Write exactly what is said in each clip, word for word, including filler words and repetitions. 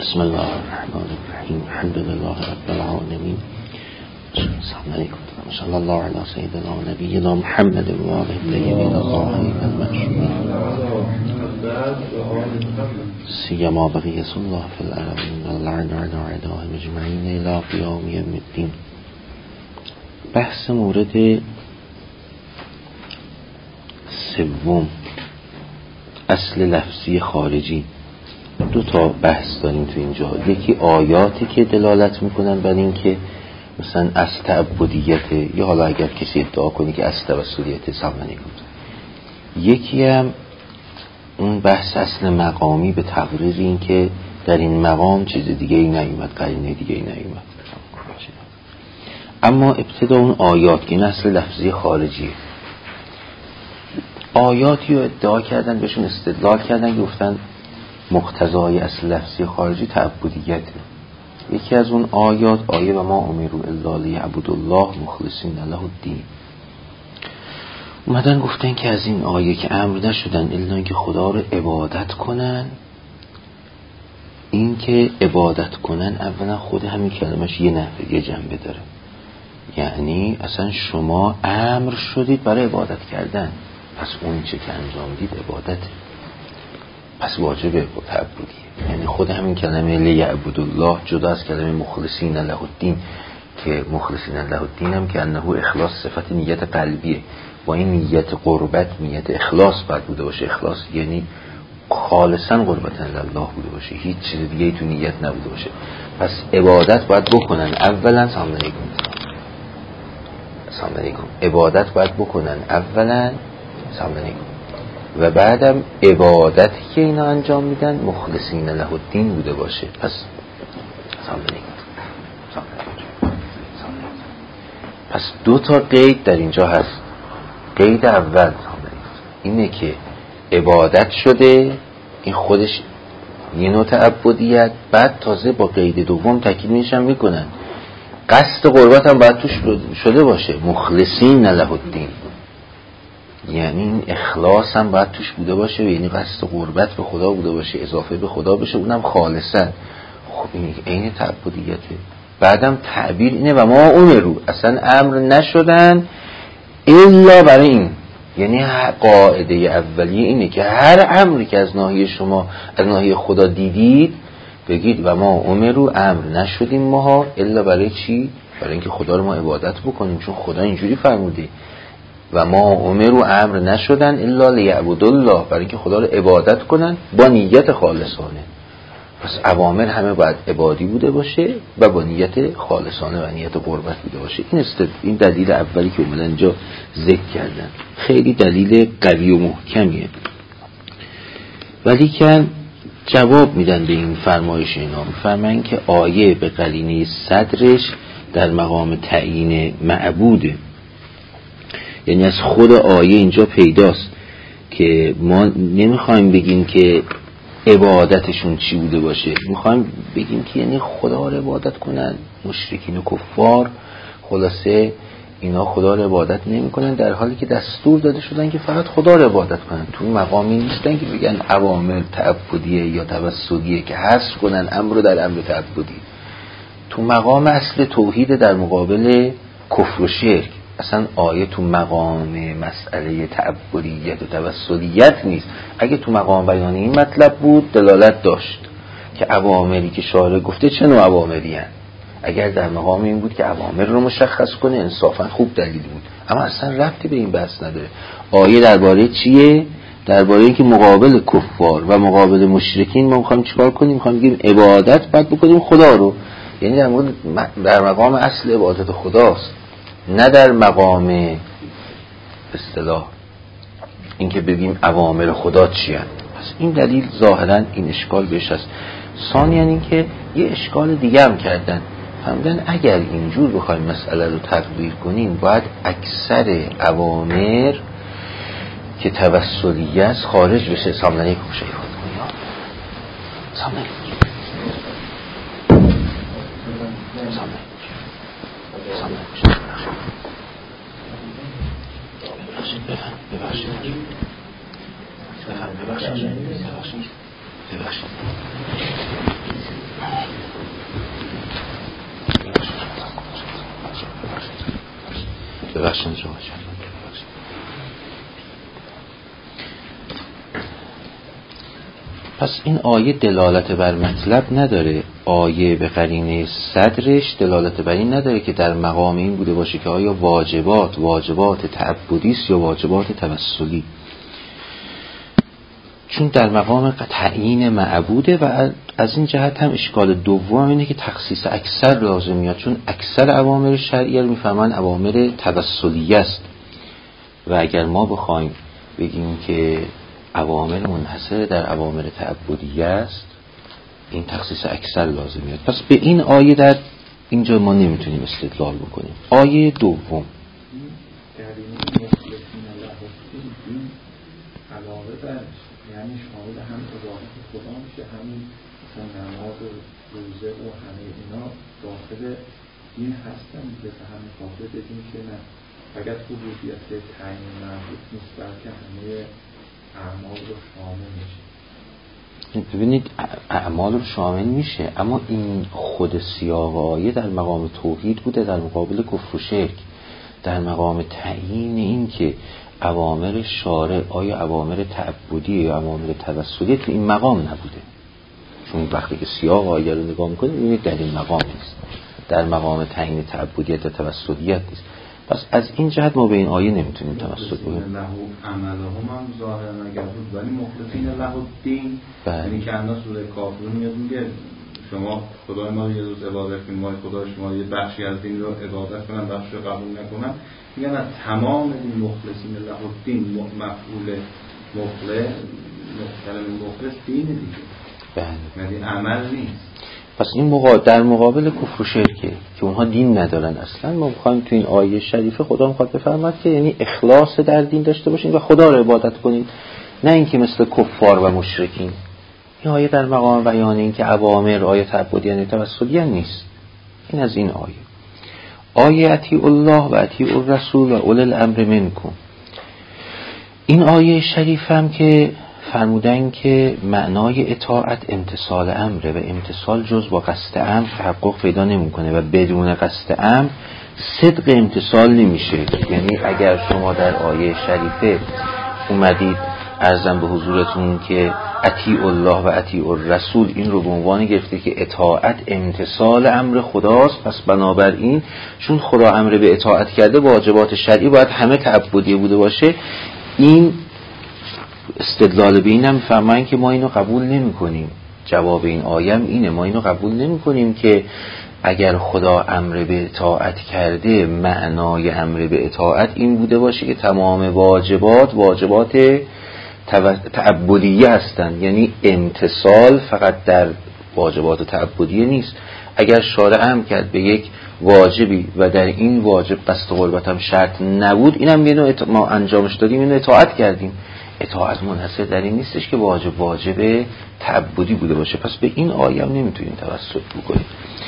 بسم الله الرحمن الرحیم. الحمد لله رب العالمین. السلام علیکم. صلی الله علی سیدنا و نبینا محمد و آله الطیبین الطاهرین المعصومین سیما بقیة الله فی الارضین و لعن علی اعدائهم اجمعین الی قیام یوم الدین. بحث مورد سوم، اصل لفظی خارجی. دو تا بحث داریم تو اینجا. یکی آیاتی که دلالت میکنن بر این که مثلا اصل تعبدیته، یا حالا اگر کسی ادعا کنی که اصل توسلیت سامنه بود. یکی هم اون بحث اصل مقامی به تقریر این که در این مقام چیز دیگه ای نیومد، قرینه دیگه ای نیومد. اما ابتدا اون آیات که این اصل لفظی خارجیه. آیاتی رو ادعا کردن، بهشون استدلال کردن، گفتن مقتضای اصل لفظی خارجی تعبدیته. یکی از اون آیات آیه و ما امروا الا لیعبدوا الله مخلصین له الدین. اومدن گفتن که از این آیه که امر نشدن الا اینکه خدا رو عبادت کنن. این که عبادت کنن اولا خود همین کلمش یه نحوه، یه جنبه داره. یعنی اصلا شما امر شدید برای عبادت کردن، پس اون چه که انجام دید عبادته، پس واجبه و تعبدیه. یعنی خود همین کلمه لیعبدوا الله جدا از کلمه مخلصین له الدین که مخلصین له الدین هم که انه اخلاص صفت نیت قلبیه. با این نیت قربت، نیت اخلاص باید بوده باشه. اخلاص یعنی خالصا قربتن لله بوده باشه، هیچ چیز دیگه ای تو نیت نبوده باشه. پس عبادت باید بکنن اولا سلام علیکم سلام علیکم عبادت باید بکنن اولا سلام علیکم و بعدم عبادتی که اینا انجام میدن مخلصین له الدین بوده باشه. پس سلام علیکم. پس دو تا قید در اینجا هست. قید اول اینه که عبادت شده، این خودش یه نوع تعبدیت. بعد تازه با قید دوم تاکید میشن میکنن قصد قربت هم باید توش شده باشه، مخلصین له الدین. یعنی این اخلاص هم باید توش بوده باشه، یعنی قصد قربت به خدا بوده باشه، اضافه به خدا بشه، اونم خالصا. خب این عین تعبدیته. بعدم تعبیر اینه و ما امروا، اصلا امر نشدن الا برای این. یعنی قاعده اولیه اینه که هر امری که از ناحیه شما، از ناحیه خدا دیدید، بگید و ما امروا، امر نشدیم ماها الا برای چی؟ برای اینکه خدا رو ما عبادت بکنیم، چون خدا اینجوری فرموده و ما امروا، امر نشدن الا لیعبدوا الله، برای اینکه خدا رو عبادت کنن با نیت خالصانه. پس اوامر همه باید عبادی بوده باشه و با نیت خالصانه و نیت قربت بوده باشه. این است، این دلیل اولی که اومدن اینجا ذکر کردن. خیلی دلیل قوی و محکمیه. ولی که جواب میدن به این فرمایش اینا. میفرمایند که آیه به قرینه صدرش در مقام تعیین معبوده. یعنی از خود آیه اینجا پیداست که ما نمیخوایم بگیم که عبادتشون چی بوده باشه، میخوایم بگیم که یعنی خدا رو عبادت کنن. مشرکین و کفار خلاصه اینا خدا رو عبادت نمی کنن، در حالی که دستور داده شدن که فقط خدا رو عبادت کنن. تو مقامی نیستن که بگن اوامر تعبدیه یا توسلیه که حذف کنن امر رو در امر تعبدی. تو مقام اصل توحید در مقابل کفر و شرک. اصلا آیه تو مقام مسئله تعبدیت و توسلیت نیست. اگه تو مقام بیان این مطلب بود دلالت داشت که اوامری که شارع گفته چه نوع اوامری هن. اگر در مقام این بود که اوامر رو مشخص کنه انصافا خوب دلیل بود، اما اصلا ربطی به این بحث نداره. آیه درباره چیه؟ درباره اینکه مقابل کفار و مقابل مشرکین ما میخوایم چیکار کنیم؟ میخوایم بگیم عبادت باید بکنیم خدا رو. یعنی در مورد در مقام اصل عبادت خداست، نه در مقام اصطلاح اینکه بگیم اوامر خدا چی هست. پس این دلیل ظاهرا این اشکال بهش هست. ثانیاً اینکه یه اشکال دیگه هم کردن، فهمیدن اگر اینجور بخوایم مسئله رو تقدیر کنیم باید اکثر اوامر که توسلیه است خارج بشه. سلام علیکم شیخ. سلام علیکم. ببخشید ببخشید ببخشید پس این آیه دلالت بر مطلب نداره. آیه به قرینه صدرش دلالت بر این نداره که در مقام این بوده باشه که آیا واجبات واجبات تعبدی است یا واجبات توسلی، چون در مقام تعیین معبوده و از این جهت هم اشکال دوم اینه که تخصیص اکثر لازم میاد، چون اکثر اوامر شرعیه رو میفهمن اوامر توسلیه است و اگر ما بخوایم بگیم که اوامر منحصر در اوامر تعبدیه است این تخصیص اکثر لازم میاد. پس به این آیه در اینجا ما نمیتونیم استدلال بکنیم. آیه دوم یعنی شامل هم عبادت خدا میشه، همین مثلا نماز و روزه و همه اینا داخل این هستن که به همین خاطر بگیم که نه فقط خصوصیت تعیین مربوط نیست بلکه همه اعمال رو شامل میشه. ببینید اعمال رو شامل میشه، اما این خود سیاق آیه در مقام توحید بوده، در مقابل کفر و شرک، در مقام تعیین این که اوامر شارع آیا اوامر تعبدی یا اوامر توسلی تو این مقام نبوده. چون وقتی که سیاق آیه رو نگاه میکنید میبینید در این مقام نیست، در مقام تعیین تعبدیت و توسلیت نیست. پس از این جهت ما به این آیه نمیتونیم توسل بگیم. له عملهم هم ظاهرا اگر بود ولی مخلصین له الدین، یعنی که انداز سوره کافرون میاد میگه شما خدای ما رو یه روز عبادت کنید، ما خدای شما یه بخشی از دین رو عبادت کنن بخشی رو قبول نکنن، میگن از تمام این مخلصین له الدین مفعول مخلص کلمه مخلص دین دیگه، بله، یعنی عمل نیست. پس این مقا... در مقابل کفر و شرکه که اونها دین ندارن اصلا. ما میخوایم تو این آیه شریفه خدا میخواد بفرماد که یعنی اخلاص در دین داشته باشین و خدا رو عبادت کنید، نه اینکه مثل کفار و مشرکین. این آیه در مقام بیان این که اوامر آیه تعبدی یعنی توسلی نیست. این از این آیه. آیه اطیع الله و اطیع الرسول و اول الامر منکم. این آیه شریف هم که فرمودن که معنای اطاعت امتثال امره و امتثال جز با قصد امر تحقق پیدا نمیکنه و بدون قصد امر صدق امتثال نمیشه. یعنی اگر شما در آیه شریفه اومدید عرضم به حضورتون که اطیع الله و اطیع الرسول، این رو به عنوان گرفته که اطاعت امتثال امر خداست، پس بنابراین چون خدا امر به اطاعت کرده واجبات شرعی باید همه تعبدی بوده باشه. این استدلال به اینم فهمن که ما اینو قبول نمی کنیم. جواب این آیه اینه، ما اینو قبول نمی کنیم که اگر خدا امر به اطاعت کرده معنای امر به اطاعت این بوده باشه که تمام واجبات واجبات تعبدیه هستند. یعنی امتثال فقط در واجبات تعبدیه نیست. اگر شارع امر کرد به یک واجبی و در این واجب قصد قربت هم شرط نبود، اینم یه نوع ما انجامش دادیم، اینو اطاعت کردیم. اطاعت منحصر در این نیستش که واجب واجب تعبدی بوده باشه. پس به این آیه هم نمیتونیم توسط بکنیم.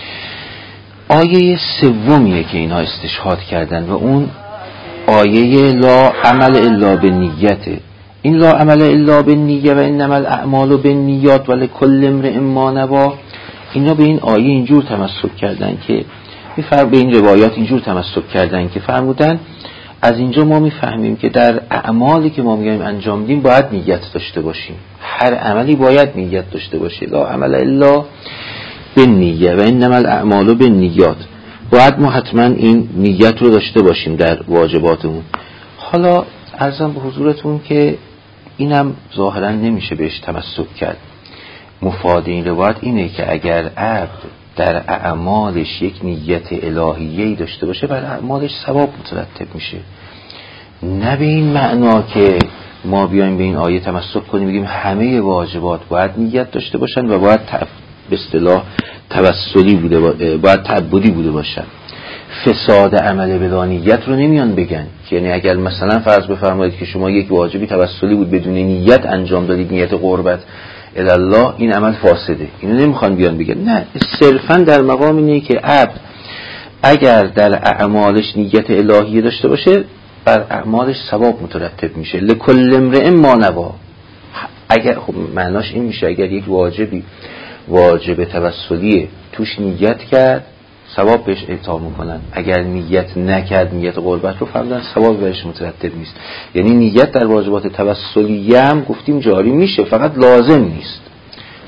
آیه سومیه که اینا استشهاد کردن و اون آیه لا عمل الا بالنیته. این لا عمل الا بالنیه و انما الاعمال بالنیات ولکل امرئ ما نوی، اینا به این آیه اینجور تمسک کردن که میفرق به این روایات اینجور تمسک کردن که فرمودن از اینجا ما میفهمیم که در اعمالی که ما میگیم انجام میدیم باید نیت داشته باشیم. هر عملی باید نیت داشته باشه. لا عمل الا بالنیه و انما الاعمال بالنیات. باید ما حتما این نیت رو داشته باشیم در واجباتمون. حالا عرضم به حضورتون که اینم ظاهرا نمیشه بهش تمسک کرد. مفاد این روایت اینه که اگر عبد در اعمالش یک نیت الهیه‌ای داشته باشه بر اعمالش ثواب مترتب میشه. نه به این معنا که ما بیایم به این آیه تمسک کنیم بگیم همه واجبات باید نیت داشته باشن و باید به اصطلاح توسلی بوده باید تعبدی بوده باشن. فساد عمل بلا نیت رو نمیان بگن. یعنی اگر مثلا فرض بفرمایید که شما یک واجبی توسلی بود بدون نیت انجام دادید، نیت قربت الله، این عمل فاسده. اینو نمیخوان بیان بگن. نه، صرفا در مقام اینه که عبد اگر در اعمالش نیت الهی داشته باشه بر اعمالش ثواب مترتب میشه. لکل امرئ ما نوی. اگر خب معناش این میشه اگر یک واجبی واجب توسلی توش نیت کرد ثواب بهش اعطا میکنن. اگر نیت نکرد نیت قربت رو فرمودن ثواب بهش مترتب نیست. یعنی نیت در واجبات توسلیه هم گفتیم جاری میشه، فقط لازم نیست.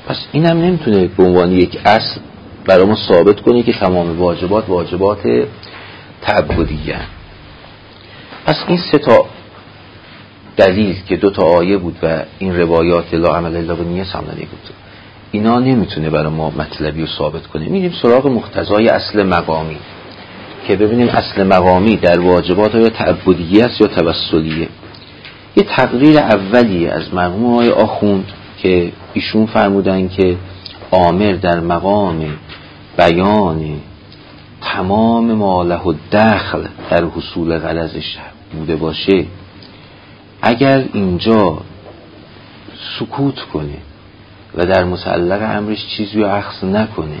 پس اینم نمیتونه به عنوان یک اصل برای ما ثابت کنه که تمام واجبات واجبات تعبدیه. پس این سه تا دلیل که دو تا آیه بود و این روایات لا عمل الا بالنیه سامنه بود، اینا نمیتونه برای ما مطلبی رو ثابت کنه. میریم سراغ مقتضای اصل مقامی که ببینیم اصل مقامی در واجبات یا تعبدیه است یا توسلیه. یه تقریر اولیه از مرحوم آقای آخوند که ایشون فرمودن که آمر در مقام بیان تمام ما له الدخل در حصول غرضش بوده باشه، اگر اینجا سکوت کنه و در متعلق امرش چیزی رو اخذ نکنه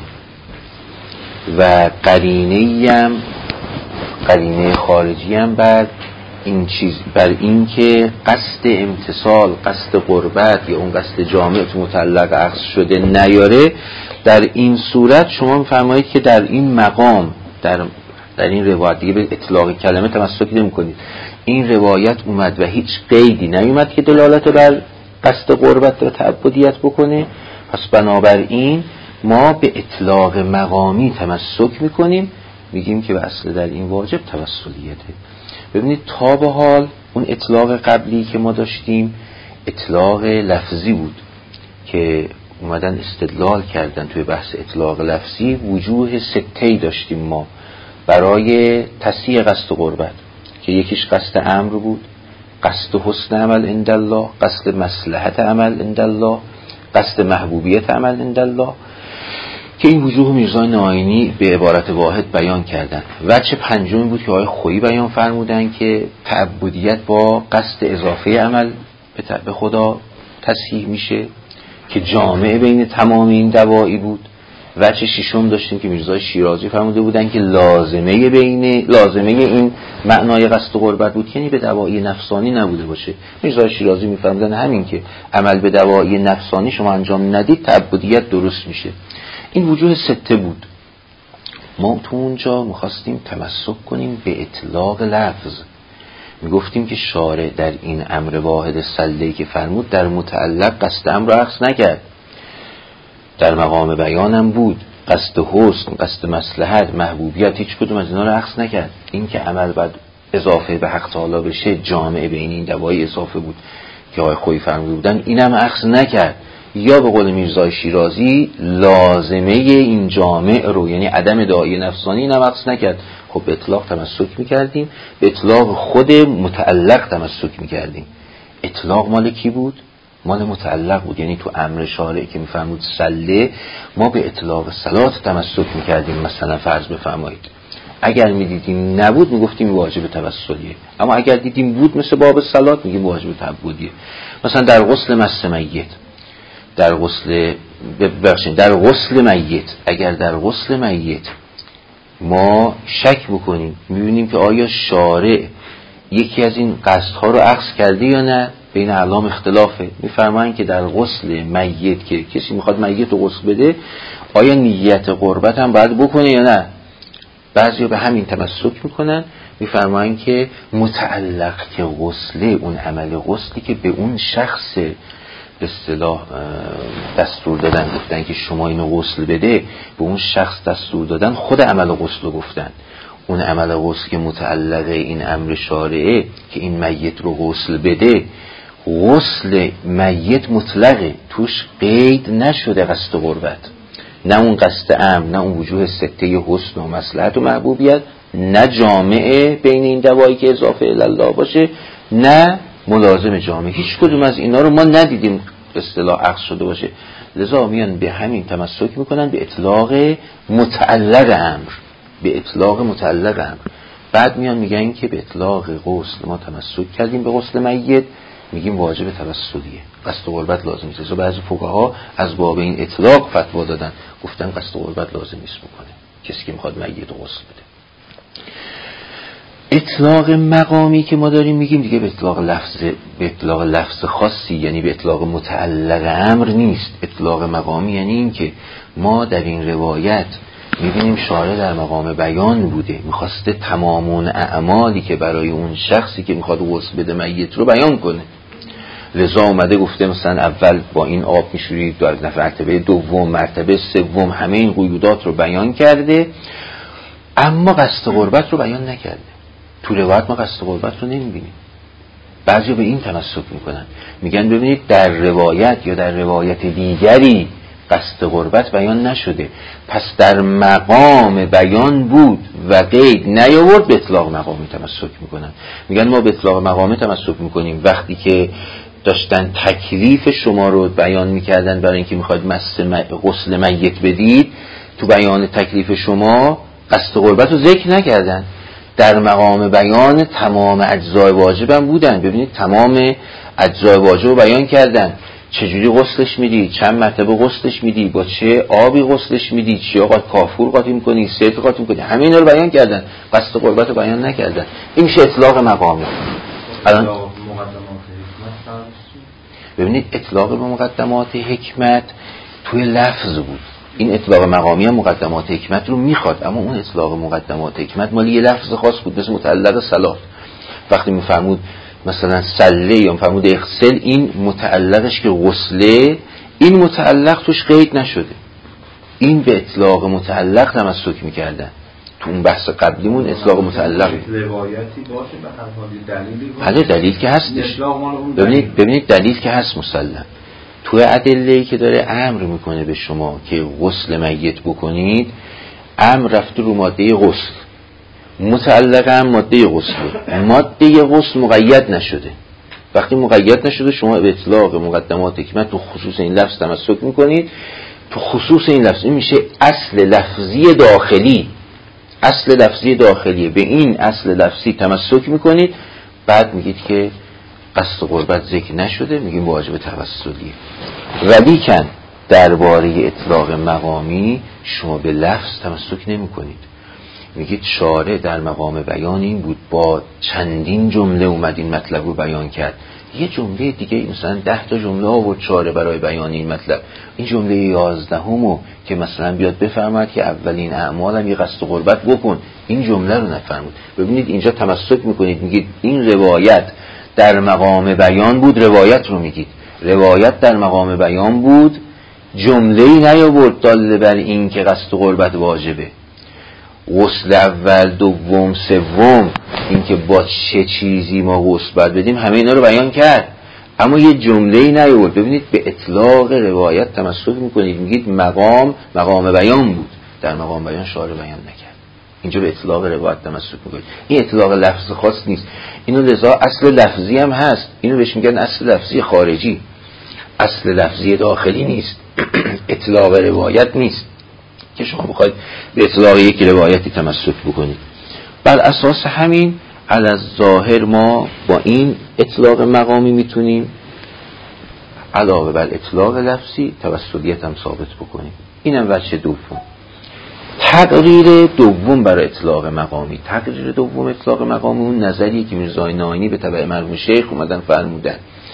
و قرینه‌ای هم قرینه خارجی هم بر این چیز بر این که قصد امتصال، قصد قربت یا اون قصد جامع تو متعلق اخذ شده نیاره، در این صورت شما می‌فرمایید که در این مقام در در این روایت دیگه به اطلاق کلمه تمسک نمی‌کنید. این روایت اومد و هیچ قیدی نیومد که دلالت بر قصد قربت و تعبدیت بکنه، پس بنابراین ما به اطلاق مقامی تمسک می‌کنیم، میگیم که به اصل در این واجب توسلیته. ببینید تا به حال اون اطلاق قبلی که ما داشتیم اطلاق لفظی بود که اومدن استدلال کردن توی بحث اطلاق لفظی. وجوه سته‌ای داشتیم ما برای تصحیح قصد قربت که یکیش قصد امر بود، قصد حسن عمل عند الله، قصد مصلحت عمل عند الله، قصد محبوبیت عمل عند الله، که این وجوه میرزای ناینی به عبارت واحد بیان کردن. وجه پنجمی بود که آقای خویی بیان فرمودن که تعبدیت با قصد اضافه عمل به خدا تصحیح میشه که جامع بین تمام این دواعی بود. وجه ششم داشتیم که میرزای شیرازی فرموده بودن که لازمه بین لازمه این معنای قصد قربت بود که یعنی به دواعی نفسانی نبوده باشه. میرزای شیرازی میفرمودن همین که عمل به دواعی نفسانی شما انجام ندید تعبدیت درست میشه. این وجوه سته بود. ما تو اونجا میخواستیم تمسک کنیم به اطلاق لفظ. میگفتیم که شارع در این امر واحد سله‌ای که فرمود در متعلق قصد امر رو اخذ نکرد، در مقام بیانم بود، قصد حسن، قصد مصلحت، محبوبیت، هیچ کدوم از اینا رو اخذ نکرد. این که عمل بعد اضافه به حق تعالی بشه جامع بین این دوایی اضافه بود که آقای خویی فرموده بودن، اینم اخذ نکرد. یا به قول میرزای شیرازی لازمه این جامع رو یعنی عدم داعی نفسانی اینم اخذ نکرد. خب به اطلاق تمسک میکردیم، به اطلاق خود متعلق تمسک میکردیم. اطلاق مال کی بود؟ مال متعلق بود. یعنی تو امر شارع که میفرمود صله، ما به اطلاق صلات تمسک میکردیم. مثلا فرض بفرمایید اگر میدیدیم نبود میگفتیم واجب توسلیه، اما اگر دیدیم بود مثل باب صلات میگیم واجب تعبدیه. مثلا در غسل مس میت، در غسل ببخشید در غسل میت، اگر در غسل میت ما شک بکنیم میبینیم که آیا شارع یکی از این قصدها رو اخذ کرده یا نه، بین اعلام اختلافه. میفرمایند که در غسل میت که کسی میخواد میت رو غسل بده آیا نیت قربت هم باید بکنه یا نه. بعضیا به همین تمسک میکنن، میفرمایند که متعلق که غسله، اون عمل غسلی که به اون شخص به اصطلاح دستور دادن، گفتن که شما اینو غسل بده، به اون شخص دستور دادن، خود عمل غسل رو گفتن. اون عمل غسل که متعلق این امر شارعه که این میت رو غسل بده، غسل میت مطلقه، توش قید نشده قصد قربت، نه اون قصد امر، نه اون وجوه سته حسن و مصلحت و محبوبیت، نه جامعه بین این دوایی که اضافه الله باشه، نه ملازم جامعه. هیچ کدوم از اینا رو ما ندیدیم به اصطلاح عقص شده باشه. لذا میان به همین تمسک میکنن، به اطلاق متعلق امر، به اطلاق متعلق امر. بعد میان میگن که به اطلاق غسل ما تمسک کردیم به غسل میت، میگیم واجب توسلیه، قصد قربت لازم نیست. لذا بعضی فقها از باب این اطلاق فتوا دادن، گفتن قصد قربت لازم نیست بکنه کسی که میخواد میت غسل بده. اطلاق مقامی که ما داریم میگیم دیگه به اطلاق لفظ، به اطلاق لفظ خاصی، یعنی به اطلاق متعلق امر نیست. اطلاق مقامی یعنی این که ما در این روایت میبینیم شارع در مقام بیان بوده، میخواسته تمامون اعمالی که برای اون شخصی که میخواد غسل بده میت رو بیان کنه. لذا اومده گفته مثلا اول با این آب میشورید، در مرتبه دوم، مرتبه سوم، همه این قیودات رو بیان کرده، اما قصد قربت رو بیان نکرده. تو روایت ما قصد قربت رو نمیبینیم. بعضی به این تمسک میکنن، میگن ببینید در روایت یا در روایت دیگری قصد قربت بیان نشده، پس در مقام بیان بود و قید نیاورد، به اطلاق مقامی تمسک میکنن. میگن ما به اطلاق مقامی تمسک میکنیم وقتی که داشتن تکلیف شما رو بیان میکردن برای اینکه میخواید مس غسل میت بدید، تو بیان تکلیف شما قصد قربت رو ذکر نکردن، در مقام بیان تمام اجزای واجب هم بودن. ببینید تمام اجزای واجب رو بیان کردن، چجوری غسلش میدی، چند مرتبه غسلش میدی، با چه آبی غسلش میدی، چیا قاط کافور قاطی میکنی، سیت قاطی میکنی، همه اینا رو بیان کردن، قصد قربت رو بیان نکردن. این میشه اطلاق مقامی. الان ببینید اطلاق به مقدمات حکمت توی لفظ بود، این اطلاق مقامی هم مقدمات حکمت رو میخواد، اما اون اطلاق مقدمات حکمت مالی یه لفظ خاص بود، مثل متعلق صلات. وقتی میفرمود مثلا صله یا میفرمود اغسل، این متعلقش که غسله، این متعلق توش قید نشده، این به اطلاق متعلق تمسک میکردن. تو اون بحث قبلیمون اطلاق متعلق روایتی باشه به هر حال دلیلی باشه، بله دلیل که هستش. ببینید ببینید دلیل که هست مسلم. تو ادله‌ای که داره امر میکنه به شما که غسل میت بکنید، امر رفته رو ماده غسل، متعلق هم ماده غسل، ماده غسل مقید نشده. وقتی مقید نشده شما به اطلاق مقدمات حکمت تو خصوص این لفظ تمسک میکنید، تو خصوص این لفظ این میشه اصل لفظی داخلی، اصل لفظی داخلی، به این اصل لفظی تمسک میکنید، بعد میگید که قصد قربت ذکر نشده، میگیم واجب توسلیه. ولیکن درباره اطلاق مقامی شما به لفظ تمسک نمی کنید، میگید شارع در مقام بیان این بود، با چندین جمله اومد این مطلب رو بیان کرد، یه جمله دیگه مثلا ده تا جمله آورد شارع برای بیان این مطلب، این جمله یازدهمو که مثلا بیاد بفرماید که اولین اعمالم یه قصد قربت بکن، این جمله رو نفرمود. ببینید اینجا تمسک میکنید، میگید این روایت در مقام بیان بود، روایت رو میگید روایت در مقام بیان بود، جمله‌ای نیاورد دال بر این که قصد قربت واجبه، غسل اول دوم سوم، این که با چه چیزی ما غسل باید بدیم، همه اینا رو بیان کرد، اما یه جمله‌ای نیاورد. ببینید به اطلاق روایت تمسک میکنید، میگید مقام مقام بیان بود، در مقام بیان شارع بیان نکرد، اینجا به اطلاق روایت تمسک میکنید. این اطلاق لفظ خاص نیست، اینو لذا اصل لفظی هم هست، اینو بهش میگن اصل لفظی خارجی، اصل لفظی داخلی نیست. اطلاق روایت نیست که شما بخواید به اطلاق یک روایتی تمسک بکنید. بر اساس همین علی الظاهر ما با این اطلاق مقامی میتونیم علاوه بر اطلاق لفظی توسلیت هم ثابت بکنیم. اینم وجه دوم. تقریر دوم برای اطلاق مقامی، تقریر دوم اطلاق مقامی اون نظریه که میرزا ناینی به تبع مرحوم شیخ اومدن فرمودن.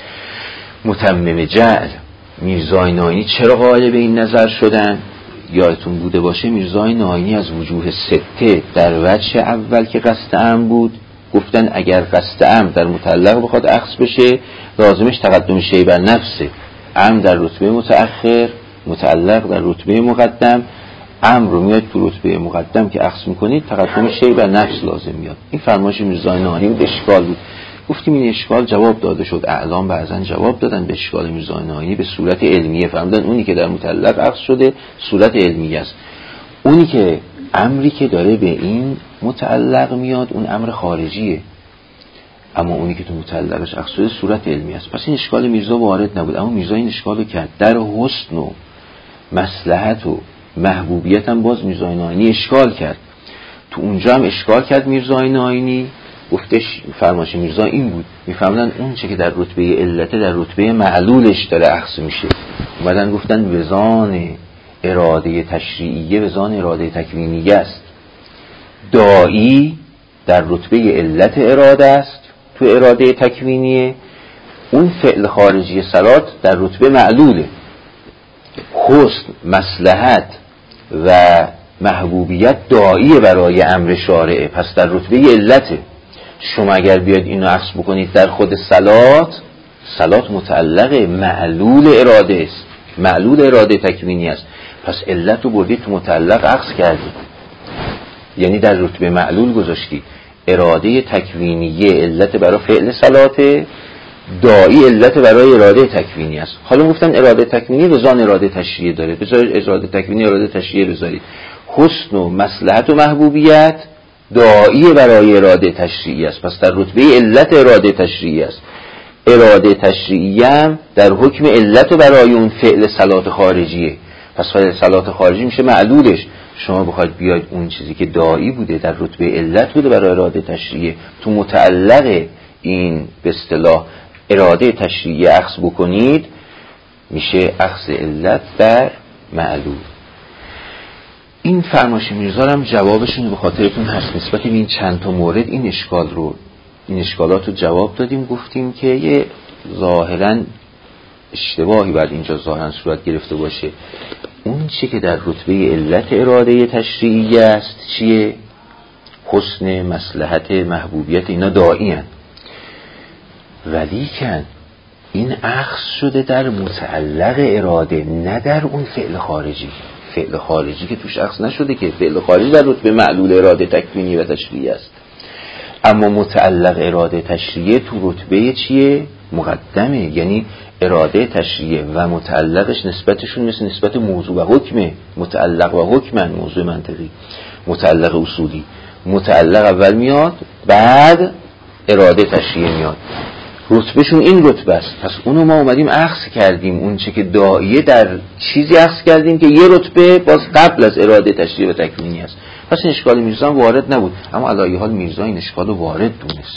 متمم جعل میرزا ناینی چرا قائل به این نظر شدن؟ یادتون بوده باشه میرزا ناینی از وجوه سته در وجه اول که قصد ام بود گفتن اگر قصد ام در متعلق بخواد اخذ بشه لازمش تقدم شی بر نفسه، ام در رتبه متأخر، متعلق در رتبه مقدم، امر رو میاد تو رتبه مقدم که اخذ میکنید تقدم شی بر نفس لازم میاد. این فرمایش میرزا ناینی بود، اشکال بود. گفتیم این اشکال جواب داده شد، اعلام بعضن جواب دادن به اشکال میرزا ناینی به صورت علمیه، فرمودن اونی که در متعلق اخذ شده صورت علمیه است، اونی که امری که داره به این متعلق میاد اون امر خارجیه، اما اونی که تو متعلقش اخذ شده صورت علمیه است. پس این اشکال میرزا وارد نبود، اما میرزا این اشکالو کرد. در حسن و مصلحت و محبوبیت هم باز میرزا ناینی اشکال کرد، تو اونجا هم اشکال کرد میرزا ناینی، گفتش فرمایش میرزا این بود، میفهمدن اون چه که در رتبه علت در رتبه معلولش داره اخذ میشه، اومدن گفتن وزان اراده تشریعیه وزان اراده تکوینیه است، داعی در رتبه علت اراده است تو اراده تکوینیه، اون فعل خارجی صلات در رتبه معلوله، حسن مصلحت و محبوبیت داعی برای امر شارعه، پس در رتبه علته. شما اگر بیاد اینو عکس بکنید در خود صلات صلات متعلق معلول اراده است، معلول اراده تکوینی است. پس علت رو بردید تو متعلق عکس کردید، یعنی در رتبه معلول گذاشتید. اراده تکوینیه علت برای فعل صلاته، داعی علت برای اراده تکوینی است. حالا گفتم اراده تکوینی رضان اراده تشریعی داره، بذارید اراده تکوینی اراده تشریعی بذارید. حسن و مصلحت و محبوبیت داعی برای اراده تشریعی است، پس در رتبه علت اراده تشریعی است. اراده تشریعی هم در حکم علت برای اون فعل صلات خارجیه، پس فعل صلات خارجی میشه معلولش. شما بخواید بیاید اون چیزی که داعی بوده در رتبه علت بوده برای اراده تشریعی تو متعلق این به اصطلاح اراده تشریعی اخذ بکنید، میشه اخذ علت در معلول. این فرمایش میرزا هم جوابشون به خاطرتون هست نسبت به این چند تا مورد این اشکال رو این اشکالات رو جواب دادیم. گفتیم که یه ظاهراً اشتباهی باید اینجا ظاهراً صورت گرفته باشه. اون چی که در رتبه علت اراده تشریعی است چیه؟ حسن، مصلحت، محبوبیت، اینا داعی هستند، ولی کن این اخذ شده در متعلق اراده، نه در اون فعل خارجی. فعل خارجی که توش اخذ نشده، که فعل خارجی در رتبه معلول اراده تکوینی و تشریعی است. اما متعلق اراده تشریعی تو رتبه چیه؟ مقدمه، یعنی اراده تشریعی و متعلقش نسبتشون مثل نسبت موضوع و حکمه. متعلق و حکمن، موضوع منطقی، متعلق اصولی. متعلق اول میاد، بعد اراده تشریعی میاد، رتبهشون این رتبه است. پس اونو ما اومدیم اخذ کردیم، اون چه که داعیه در چیزی اخذ کردیم که یه رتبه باز قبل از اراده تشریعی و تکوینی است. پس این اشکال میرزا وارد نبود، اما علی حال میرزا این اشکال وارد دونست.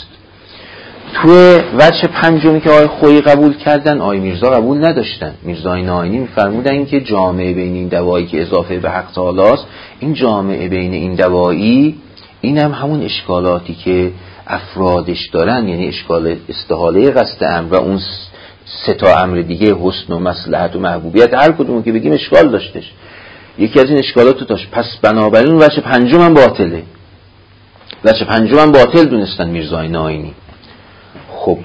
توی وجه پنجمی که آقای خویی قبول کردن، آقای میرزا قبول نداشتن. میرزای ناینی میفرمودن که جامعه بین این دوایی که اضافه به حق تعالی است، این جامعه بین این دوایی، این هم همون اشکالاتی که افرادش دارن، یعنی اشکال استحاله قصد امر و اون سه تا امر دیگه، حسن و مصلحت و محبوبیت، هر کدوم که بگیم اشکال داشتش، یکی از این اشکالات رو داشت. پس بنابراین وجه پنجم هم باطله، وجه پنجم هم باطل دونستن میرزای ناینی. خب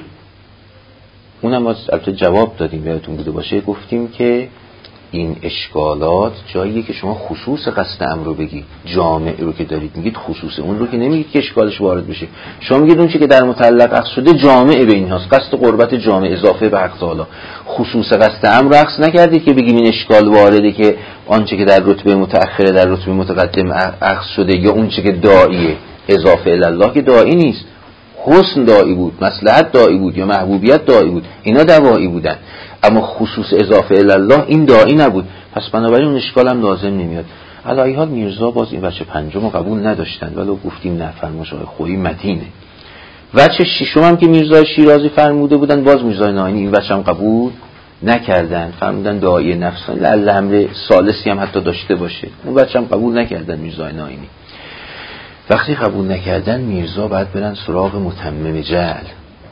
اونم از البته جواب دادیم، یادتون بوده باشه، گفتیم که این اشکالات جاییه که شما خصوص قصد امر رو بگید، جامع رو که دارید میگید خصوص اون رو که نمیگید که اشکالش وارد بشه. شما میگید اون چی که در متعلق عکس شده جامع به این هاست، قصد قربت جامع اضافه به حق تعالی. خصوص قصد امر رو عکس نکردید که بگیم این اشکال وارده که آنچه که در رتبه متأخره در رتبه متقدم عکس شده، یا اون چی که داعیه اضافه الی الله که داعی نیست. حسن داعی بود، مصلحت داعی بود، یا محبوبیت داعی بود، اینا دواعی بودن، اما خصوص اضافه الی الله این داعی نبود. پس بنابراین اون اشکال هم لازم نمیاد. علی حال میرزا باز این وجه پنجم رو قبول نداشتن، ولی گفتیم نه، فرمایش آقای خویی متینه. وجه ششم هم که میرزا شیرازی فرموده بودن، باز میرزای ناینی این وجه هم قبول نکردن، فرمودن داعی نفس، لعل امر ثالثی هم حتی داشته باشه، اون وجه هم قبول نکردن میرزای ناینی. وقتی قبول نکردن میرزا باید برن سراغ متمم جعل،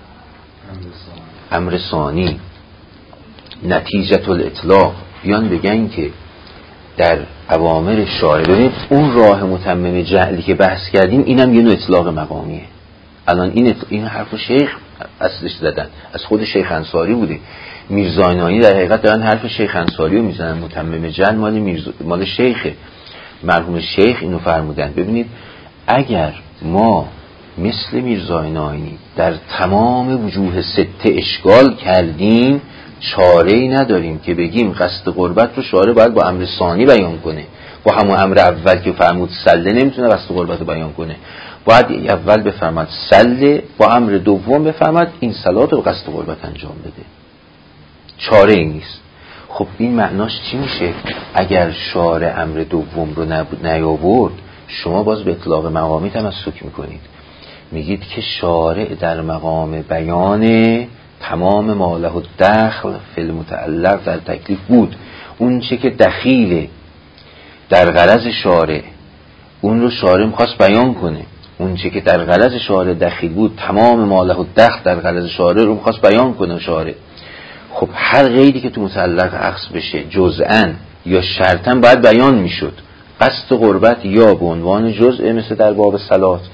امر ثانی، نتیجه الاطلاق، بیان بگن که در اوامر شارع، ببینید اون راه متمم جعلی که بحث کردیم اینم یه نوع اطلاق مقامیه. الان این این حرف شیخ اصلش زدن، از خود شیخ انصاری بوده. میرزا ناینی در حقیقت دارن حرف شیخ انصاری رو میزنن. متمم جعل مال میرزا، مال شیخه، مرحوم شیخ اینو فرمودن. ببینید اگر ما مثل میرزای ناینی در تمام وجوه سته اشکال کردیم، چاره‌ای نداریم که بگیم قصد قربت رو شارع باید با امر ثانی بیان کنه، با همون امر اول که فرمود سله نمیتونه قصد قربت رو بیان کنه، باید اول بفرماد سله، با امر دوم بفرماد این صلات رو قصد قربت انجام بده. چاره‌ای نیست. خب این معناش چی میشه؟ اگر شارع امر دوم رو نیاورد، شما باز به اطلاق مقامی تمسک میکنید، میگید که شارع در مقام بیان تمام ما له الدخل فی المتعلق در تکلیف بود، اون چه که دخیله در غرض شارع اون رو شارع میخواست بیان کنه، اون چه که در غرض شارع دخیل بود، تمام ما له الدخل در غرض شارع رو میخواست بیان کنه شارع. خب هر قیدی که تو متعلق عکس بشه جزءاً یا شرطاً باید بیان میشد. قصد قربت یا به عنوان جزء مثل در باب صلات،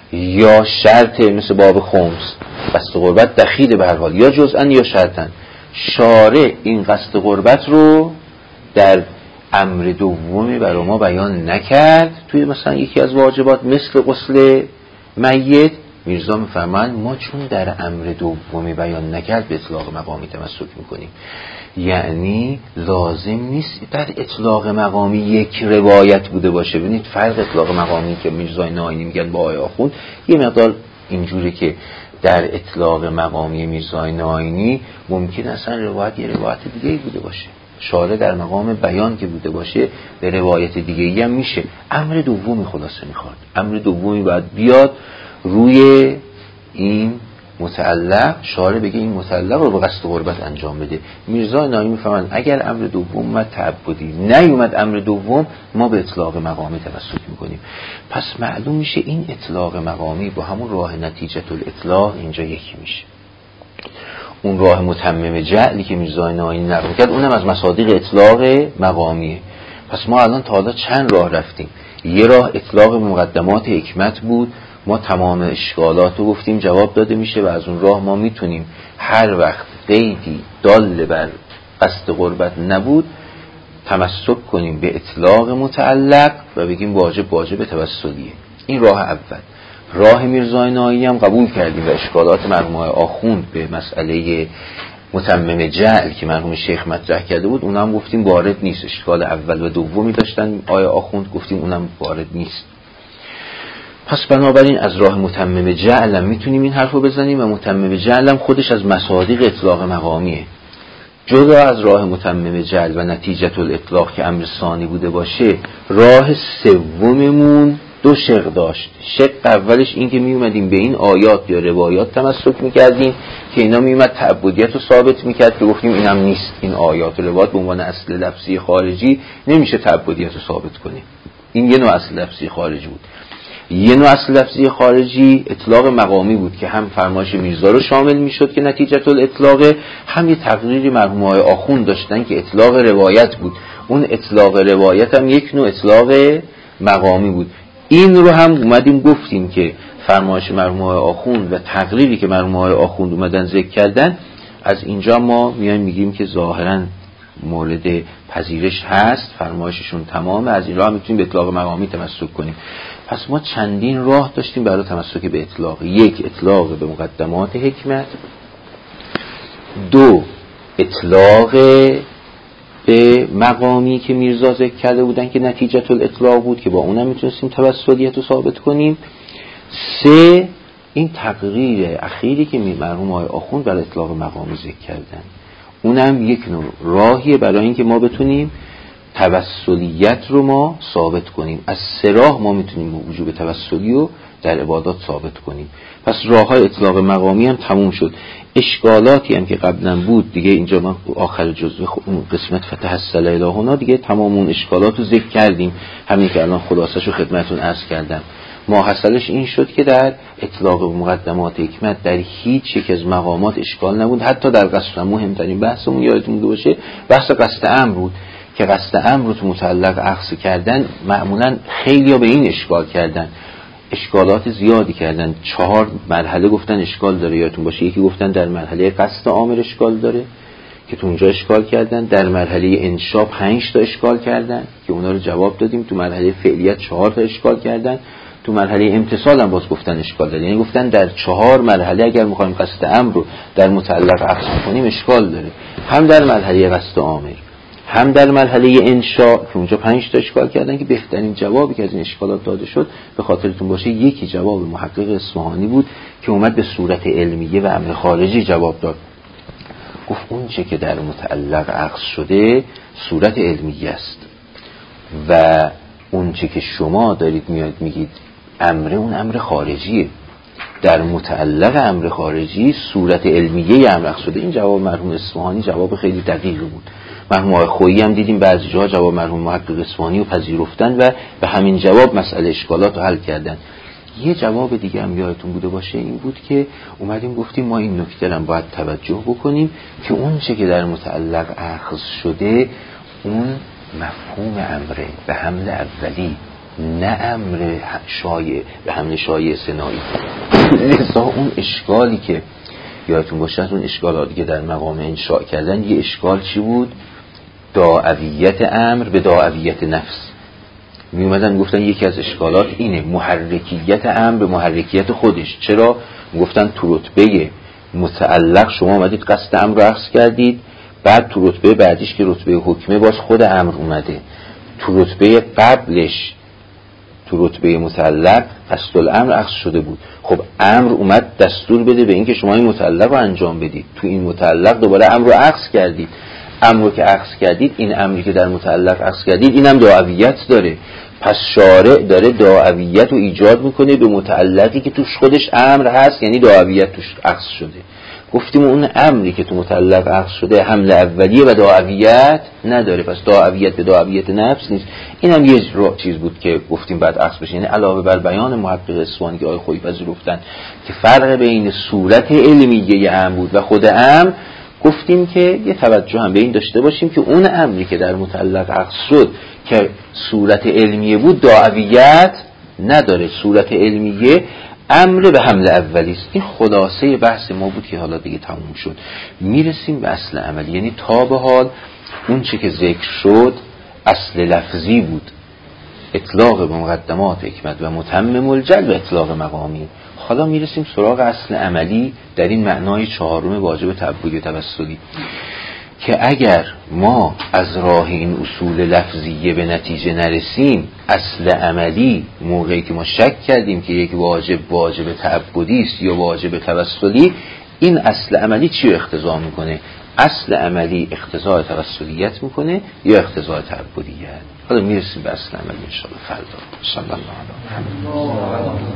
یا شرط مثل باب خمس قصد قربت دخیل به هر حال، یا جزءا یا شرطا. شارع این قصد قربت رو در امر دومی برای ما بیان نکرد توی مثلا یکی از واجبات مثل غسل میت. میرزا میفرمایند ما چون در امر دومی بیان نکرد به اطلاق مقامی تمسک میکنیم. یعنی لازم نیست در اطلاق مقامی یک روایت بوده باشه. ببینید فرق اطلاق مقامی که میرزا ناینی میگن با آقای آخوند یه مقدار اینجوره که در اطلاق مقامی میرزا ناینی ممکن اصلا روایت یه روایت دیگه بوده باشه، شارع در مقام بیان که بوده باشه به روایت دیگه‌ای هم میشه. امر دومی خلاصه میخواد، امر دومی باید بیاد روی این متعلق، شارع بگه این متعلق رو به قصد قربت انجام بده. میرزا ناینی میفهمن اگر امر دوم اومد تعبدی، نیومد امر دوم ما به اطلاق مقامی تمسک میکنیم. پس معلوم میشه این اطلاق مقامی با همون راه نتیجه الاطلاق اینجا یکی میشه. اون راه متمم جعلی که میرزا ناینی نقل کرد اونم از مصادیق اطلاق مقامیه. پس ما الان تا حالا چند راه رفتیم. یه راه اطلاق مقدمات حکمت بود، ما تمام اشکالات رو گفتیم جواب داده میشه و از اون راه ما میتونیم هر وقت قیدی دال بر قصد قربت نبود تمسک کنیم به اطلاق متعلق و بگیم واجب واجب توسلیه. این راه اول. راه میرزا ناینی هم قبول کردیم و اشکالات مرحوم آخوند به مسئله متمم جعل که مرحوم شیخ مطرح کرده بود اونم گفتیم وارد نیست. اشکال اول و دومی داشتن آیه آخوند، گفتیم اونم وارد نیست. پس بنابراین از راه متمم جعل هم میتونیم این حرفو بزنیم و متمم جعل هم خودش از مصادیق اطلاق مقامیه. جدا از راه متمم جعل و نتیجه الاطلاق که امر ثانی بوده باشه، راه سوممون دو شق داشت. شق اولش این که می اومدیم به این آیات یا روایات تمسک میکردیم که اینا می اومد تعبدیت رو ثابت میکرد که گفتیم اینم نیست. این آیات و روایات به عنوان اصل لفظی خارجی نمیشه تعبدیت رو ثابت کنیم. این یه نوع اصل لفظی خارجی بود. یه نوع اصل لفظی خارجی اطلاق مقامی بود که هم فرمایش میرزا رو شامل میشد که نتیجه الاطلاق، هم یه تقریر مرحوم های آخوند داشتن که اطلاق روایت بود. اون اطلاق روایت هم یک نوع اطلاق مقامی بود. این رو هم اومدیم گفتیم که فرمایش مرحوم های آخوند و تقریری که مرحوم های آخوند اومدن ذکر کردن، از اینجا ما میایم میگیم که ظاهراً مورد پذیرش هست، فرمایششون تمامه، از این راه میتونیم به اطلاق مقامی تمسک کنیم. پس ما چندین راه داشتیم برای تمسک به اطلاق. یک، اطلاق به مقدمات حکمت. دو، اطلاق به مقامی که میرزا ذکر کرده بودن که نتیجه الاطلاق بود که با اونم میتونستیم توسلیت رو ثابت کنیم. سه، این تقریر اخیری که مرحوم آقای آخوند برای اطلاق مقامی ذکر کردن، اونم یک نوع راهیه برای اینکه ما بتونیم توسلیت رو ما ثابت کنیم. از سه راه ما میتونیم وجوب توسلی رو در عبادات ثابت کنیم. پس راه‌های اطلاق مقامی هم تموم شد. اشکالاتی هم که قبلا بود دیگه اینجا ما آخر جزء قسمت فتح الصلاة الهنا دیگه تمام اون اشکالات رو ذکر کردیم، همین که الان خلاصه‌شو خدمتتون عرض کردم. ماحصلش این شد که در اطلاق مقدمات حکمت در هیچ یک از مقامات اشکال نبود. حتی در قصد مهمترین بحثمون یادتون باشه بحث قصد امر بود که قصد امر رو تو متعلق اخذ کردن معمولا خیلی‌ها به این اشکال کردن، اشکالات زیادی کردن. چهار مرحله گفتن اشکال داره، یادتون باشه. یکی گفتن در مرحله قصد امر اشکال داره که تو اونجا اشکال کردن، در مرحله انشا پنج تا اشکال کردن که اونا رو جواب دادیم، تو مرحله فعلیت چهار تا اشکال کردن، تو مرحله امتصال هم باز گفتن اشکال داره. یعنی گفتن در چهار مرحله اگر می‌خوایم قصد امر رو در متعلق اخذ کنیم اشکال داره، هم در مرحله قصد امر هم در مرحله انشاء که اونجا پنج تا اشکال کردن که بهترین جوابی که از این اشکالات داده شد به خاطرتون باشه یکی جواب محقق اصفهانی بود که اومد به صورت علمیه و امر خارجی جواب داد. گفت اون چه که در متعلق اخذ شده صورت علمیه است و اون چه که شما دارید میاد میگید امر، اون امر خارجیه. در متعلق امر خارجی صورت علمیه امر اخذ شده. این جواب مرحوم اصفهانی جواب خیلی دقیقی بود. مرحوم آقای خویی هم دیدیم بعضی جاها جواب مرحوم محقق اصفهانی رو پذیرفتن و به همین جواب مسئله اشکالات رو حل کردن. یه جواب دیگه هم یادتون بوده باشه این بود که اومدیم گفتیم ما این نکته رو باید توجه بکنیم که اون چه که در متعلق اخذ شده اون مفهوم امره به حمل اولی نه امر شایع به حمل شایع صناعی. لذا اون اشکالی که یادتون باشه اون اشکالاتی که در مقام انشاء کردن، یه اشکال چی بود؟ داعویت امر به داعویت نفس. می اومدن گفتن یکی از اشکالات اینه، محرکیت امر به محرکیت خودش. چرا؟ گفتن تو رتبه متعلق شما اومدید قصد امر رو اخذ کردید، بعد تو رتبه بعدیش که رتبه حکمه باز خود امر اومده، تو رتبه قبلش تو رتبه متعلق قصد الامر اخذ شده بود. خب امر اومد دستور بده به این که شما این متعلق رو انجام بدید، تو این متعلق دوباره امر رو اخذ کردید. امر رو که اخذ کردید، این امری که در متعلق اخذ کردید اینم داعویت داره. پس شارع داره داعویت رو ایجاد میکنه به متعلقی که توش خودش امر هست، یعنی داعویت توش اخذ شده. گفتیم اون امری که تو متعلق اخذ شده حمل اولیه و داعویت نداره، پس داعویت به داعویت نفس نیست. اینم یه چیز بود که گفتیم بعد اخذ بشه. یعنی علاوه بر بیان محقق اصفهانی که آقای خویی پذیرفتن که فرق بین صورت علمیه امر بود و خود امر، گفتیم که یه توجه هم به این داشته باشیم که اون امری که در متعلق اخذ شد که صورت علمیه بود داعویت نداره. صورت علمیه امر به حمل اولی است. این خلاصه بحث ما بود که حالا دیگه تموم شد. میرسیم به اصل عملی. یعنی تا به حال اون چه که ذکر شد اصل لفظی بود، اطلاق به مقدمات حکمت و متمم الجلب اطلاق مقامی. حالا میرسیم سراغ اصل عملی در این معنای چهارم واجب تعبدی و توسلی، که اگر ما از راه این اصول لفظیه به نتیجه نرسیم، اصل عملی موقعی که ما شک کردیم که یک واجب واجب تعبدی است یا واجب توسلی، این اصل عملی چی رو اقتضا میکنه؟ اصل عملی اقتضای توسلیت میکنه یا اقتضای تعبدیت؟ حالا میرسیم به اصل عملی ان شاء الله فردا. صلی الله علیه و آله.